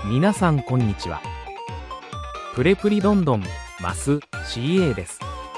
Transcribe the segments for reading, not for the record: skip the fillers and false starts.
皆さんこんにちは。プレプリどんどんマス CA です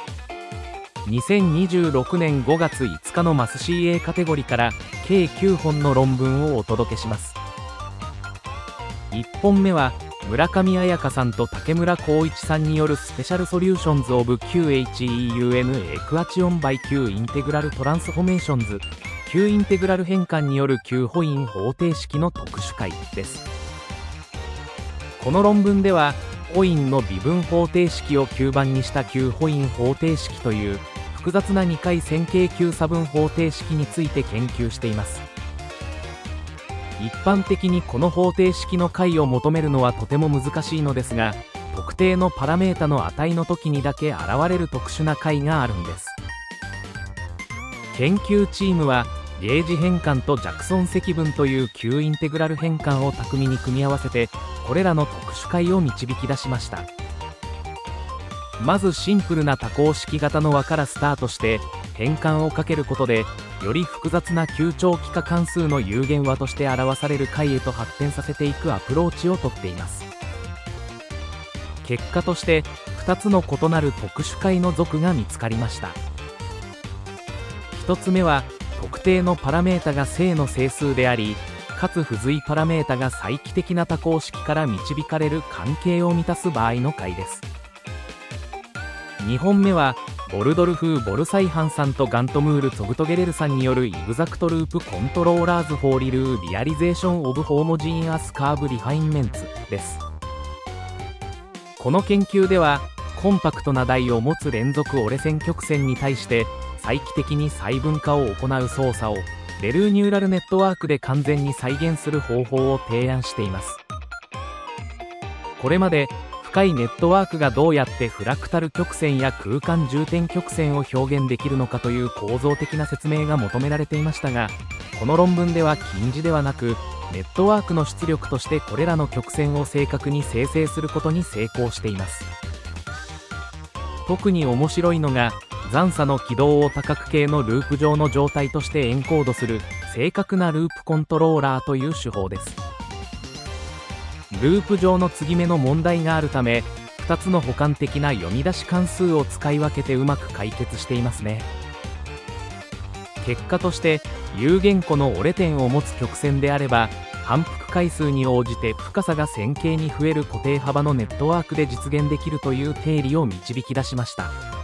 。2026年5月5日のマス CA カテゴリーから計9本の論文をお届けします。1本目は村上彩香さんと竹村光一さんによるスペシャルソリューションズオブ QHEUN エクアチオンバイ Q インテグラルトランスフォメーションズ Q インテグラル変換による Q 補因方程式の特殊解です。この論文では補因の微分方程式を9番にした Q 補因方程式という複雑な2回線形 Q 差分方程式について研究しています。一般的にこの方程式の解を求めるのはとても難しいのですが、特定のパラメータの値の時にだけ現れる特殊な解があるんです。研究チームはゲージ変換とジャクソン積分という Q インテグラル変換を巧みに組み合わせてこれらの特殊解を導き出しました。まずシンプルな多項式型の和からスタートして変換をかけることでより複雑な級長期化関数の有限和として表される解へと発展させていくアプローチをとっています。結果として2つの異なる特殊解の属が見つかりました。1つ目は特定のパラメータが正の整数であり、かつ付随パラメータが再帰的な多項式から導かれる関係を満たす場合の解です。2本目はボルドルフ・ボルサイハンさんとガントムール・ツォグトゲレルさんによるイグザクトループコントローラーズ・フォーリルー・リアリゼーション・オブ・ホーモジーアス・カーブ・リファインメンツです。この研究ではコンパクトな台を持つ連続折れ線曲線に対して再帰的に細分化を行う操作をベルーニューラルネットワークで完全に再現する方法を提案しています。これまで深いネットワークがどうやってフラクタル曲線や空間重点曲線を表現できるのかという構造的な説明が求められていましたが、この論文では近似ではなくネットワークの出力としてこれらの曲線を正確に生成することに成功しています。特に面白いのが残差の軌道を多角形のループ上の状態としてエンコードする正確なループコントローラーという手法です。ループ上の継ぎ目の問題があるため2つの補完的な読み出し関数を使い分けてうまく解決していますね。結果として有限個の折れ点を持つ曲線であれば反復回数に応じて深さが線形に増える固定幅のネットワークで実現できるという定理を導き出しました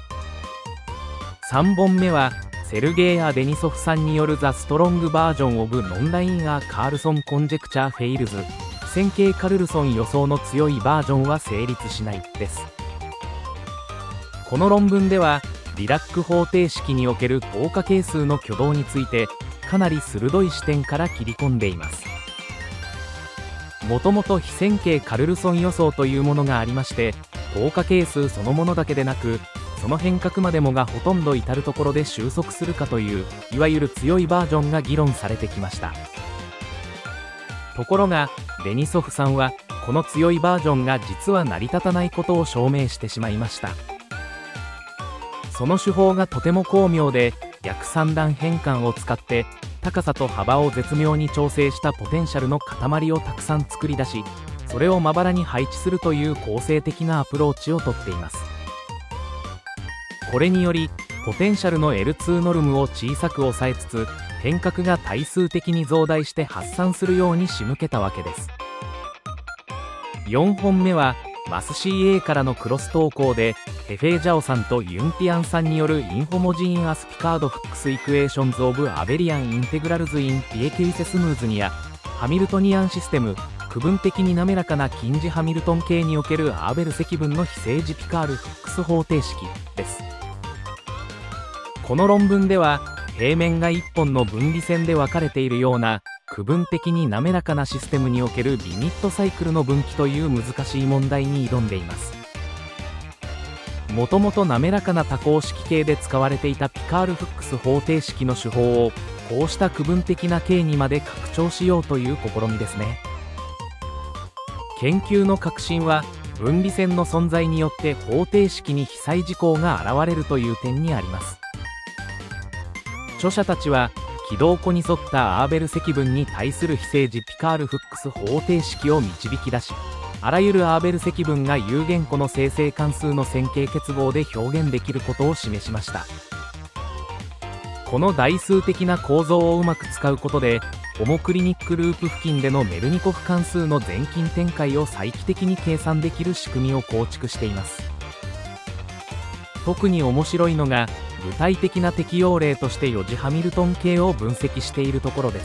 。3本目はセルゲイ・アデニソフさんによるザ・ストロングバージョンオブノンライン・アー・カールソン・コンジェクチャー・フェイルズ線形カルルソン予想の強いバージョンは成立しないです。この論文ではディラック方程式における等価係数の挙動についてかなり鋭い視点から切り込んでいます。もともと非線形カルルソン予想というものがありまして、等価係数そのものだけでなくその変革までもがほとんど至るところで収束するかといういわゆる強いバージョンが議論されてきました。ところがデニソフさんはこの強いバージョンが実は成り立たないことを証明してしまいました。その手法がとても巧妙で逆三段変換を使って高さと幅を絶妙に調整したポテンシャルの塊をたくさん作り出し、それをまばらに配置するという構成的なアプローチをとっています。これによりポテンシャルの L2 ノルムを小さく抑えつつ変革が対数的に増大して発散するように仕向けたわけです。4本目はマス CA からのクロス投稿でヘフェージャオさんとユンティアンさんによるインホモジーンアスピカードフックスイクエーションズオブアベリアンインテグラルズインピエキュイセスムーズニアハミルトニアンシステム区分的に滑らかな近似ハミルトン系におけるアーベル積分の非正時ピカールフックス方程式です。この論文では平面が1本の分離線で分かれているような区分的に滑らかなシステムにおけるリミットサイクルの分岐という難しい問題に挑んでいます。もともと滑らかな多項式系で使われていたピカールフックス方程式の手法をこうした区分的な系にまで拡張しようという試みですね。研究の革新は分離線の存在によって方程式に非際事項が現れるという点にあります。著者たちは軌道弧に沿ったアーベル積分に対する非正時ピカール・フックス方程式を導き出し、あらゆるアーベル積分が有限個の生成関数の線形結合で表現できることを示しました。この代数的な構造をうまく使うことで、ホモクリニックループ付近でのメルニコフ関数の全近展開を再帰的に計算できる仕組みを構築しています。特に面白いのが、具体的な適用例として4次ハミルトン系を分析しているところです。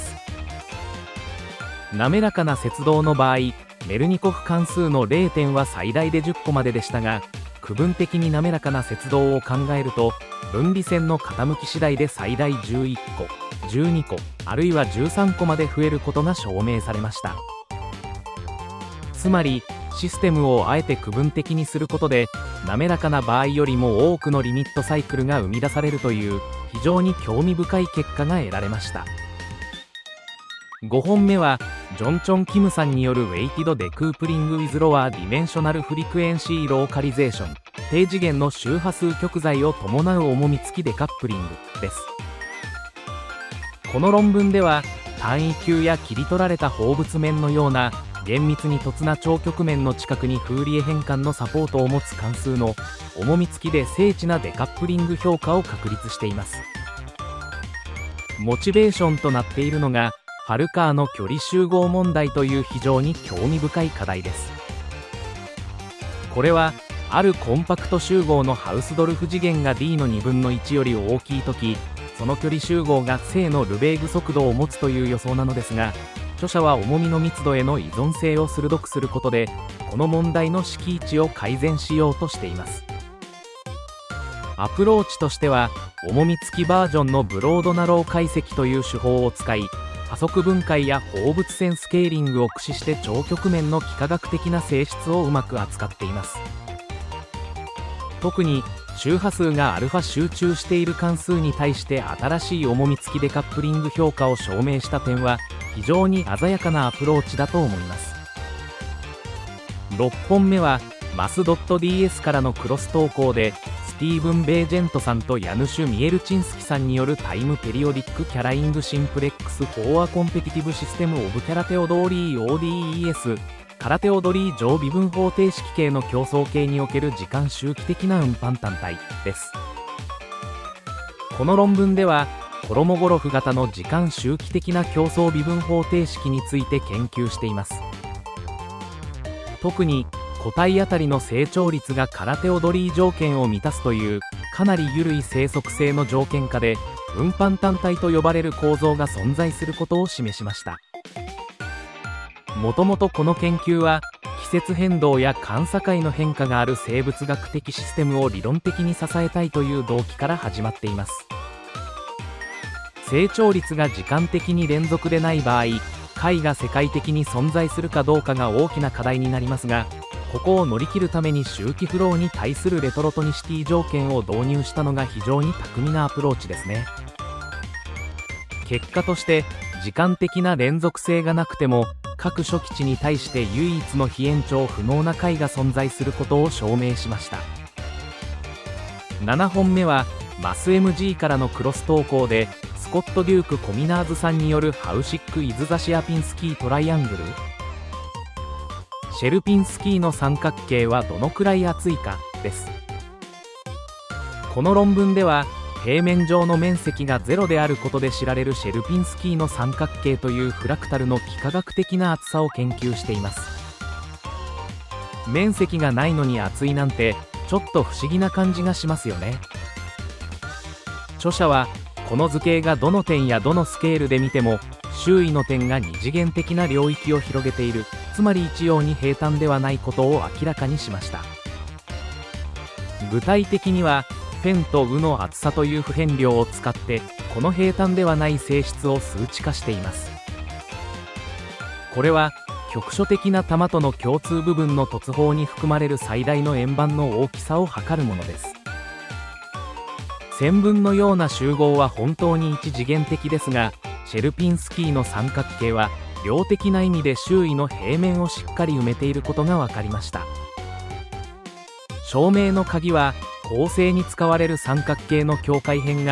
滑らかな接動の場合、メルニコフ関数の0点は最大で10個まででしたが、区分的に滑らかな接動を考えると、分離線の傾き次第で最大11個、12個、あるいは13個まで増えることが証明されました。つまり、システムをあえて区分的にすることで、滑らかな場合よりも多くのリミットサイクルが生み出されるという非常に興味深い結果が得られました。5本目はジョンチョン・キムさんによるウェイティド・デクープリング・ウィズ・ロワー・ディメンショナル・フリクエンシー・ローカリゼーション、低次元の周波数極材を伴う重み付きデカップリングです。この論文では単位球や切り取られた放物面のような厳密に凸な超極面の近くにフーリエ変換のサポートを持つ関数の重み付きで精緻なデカップリング評価を確立しています。モチベーションとなっているのがファルカーの距離集合問題という非常に興味深い課題です。これはあるコンパクト集合のハウスドルフ次元が d の2分の1より大きいとき、その距離集合が正のルベーグ速度を持つという予想なのですが、著者は重みの密度への依存性を鋭くすることでこの問題の式位置を改善しようとしています。アプローチとしては重み付きバージョンのブロードナロー解析という手法を使い、加速分解や放物線スケーリングを駆使して超極面の幾何学的な性質をうまく扱っています。特に周波数がα集中している関数に対して新しい重み付きデカップリング評価を証明した点は非常に鮮やかなアプローチだと思います。6本目はマス .ds からのクロス投稿でスティーブン・ベージェントさんとヤヌシュ・ミエルチンスキさんによるタイムペリオディックキャライングシンプレックスフォーアコンペティティブシステムオブキャラテオドーリー ODES カラテオドリー上微分方程式系の競争系における時間周期的な運搬単体です。この論文ではコロモゴロフ型の時間周期的な競争微分方程式について研究しています。特に個体あたりの成長率がカラテオドリー条件を満たすというかなり緩い生息性の条件下で運搬単体と呼ばれる構造が存在することを示しました。もともとこの研究は季節変動や間境の変化がある生物学的システムを理論的に支えたいという動機から始まっています。成長率が時間的に連続でない場合、解が世界的に存在するかどうかが大きな課題になりますが、ここを乗り切るために周期フローに対するレトロトニシティ条件を導入したのが非常に巧みなアプローチですね。結果として時間的な連続性がなくても各初期値に対して唯一の非延長不能な解が存在することを証明しました。7本目はマス MG からのクロス投稿でスコット・デューク・コミナーズさんによるハウシック・イズ・ザ・シアピンスキー・トライアングル、シェルピンスキーの三角形はどのくらい厚いかです。この論文では平面上の面積が0であることで知られるシェルピンスキーの三角形というフラクタルの幾何学的な厚さを研究しています。面積がないのに厚いなんてちょっと不思議な感じがしますよね。著者はこの図形がどの点やどのスケールで見ても周囲の点が二次元的な領域を広げている、つまり一様に平坦ではないことを明らかにしました。具体的にはフェンとウの厚さという不変量を使ってこの平坦ではない性質を数値化しています。これは局所的な玉との共通部分の突法に含まれる最大の円盤の大きさを測るものです。線分のような集合は本当に一次元的ですが、シェルピンスキーの三角形は量的な意味で周囲の平面をしっかり埋めていることが分かりました。証明の鍵は構成に使われる三角形の境界辺が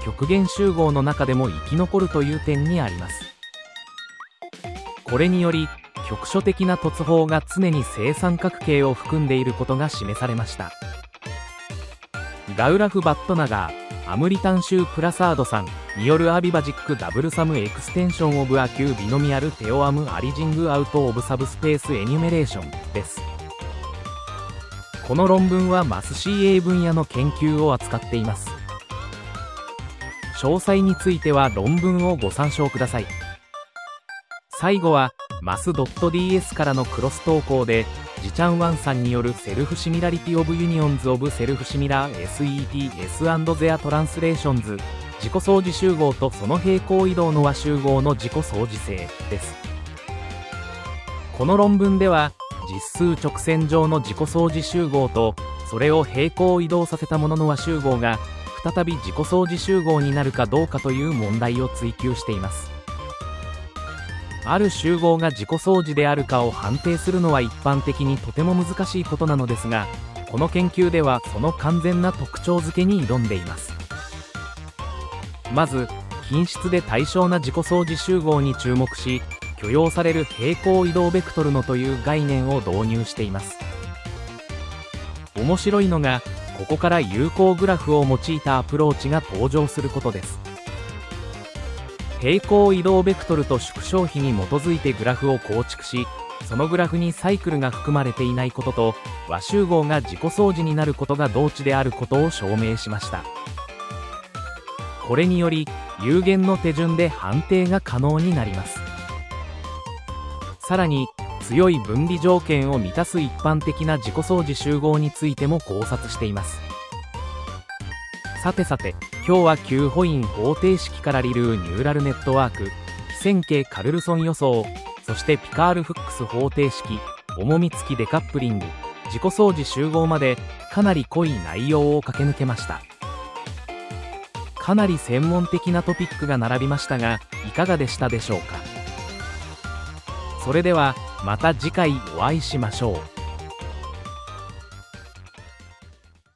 極限集合の中でも生き残るという点にあります。これにより局所的な突法が常に正三角形を含んでいることが示されました。ガウラフ・バットナガー、アムリタンシュー・プラサードさんによるアビバジック・ダブルサム・エクステンション・オブ・アキュー・ビノミアル・テオアム・アリジング・アウト・オブ・サブスペース・エニュメレーションです。この論文はマス CA 分野の研究を扱っています。詳細については論文をご参照ください。最後はマス .ds からのクロス投稿でジチャンワンさんによるセルフシミラリティオブユニオンズオブセルフシミラー SETS& ゼアトランスレーションズ、自己相似集合とその平行移動の和集合の自己相似性です。この論文では実数直線上の自己相似集合とそれを平行移動させたものの和集合が再び自己相似集合になるかどうかという問題を追求しています。ある集合が自己相似であるかを判定するのは一般的にとても難しいことなのですが、この研究ではその完全な特徴付けに挑んでいます。まず均質で対称な自己相似集合に注目し、許容される平行移動ベクトルのという概念を導入しています。面白いのがここから有効グラフを用いたアプローチが登場することです。平行移動ベクトルと縮小比に基づいてグラフを構築し、そのグラフにサイクルが含まれていないことと和集合が自己相似になることが同値であることを証明しました。これにより有限の手順で判定が可能になります。さらに強い分離条件を満たす一般的な自己相似集合についても考察しています。さてさて、今日は9ホイン方程式からリルーニューラルネットワーク、非線形カルルソン予想、そしてピカール・フックス方程式、重み付きデカップリング、自己相似集合までかなり濃い内容を駆け抜けました。かなり専門的なトピックが並びましたが、いかがでしたでしょうか。それではまた次回お会いしましょう。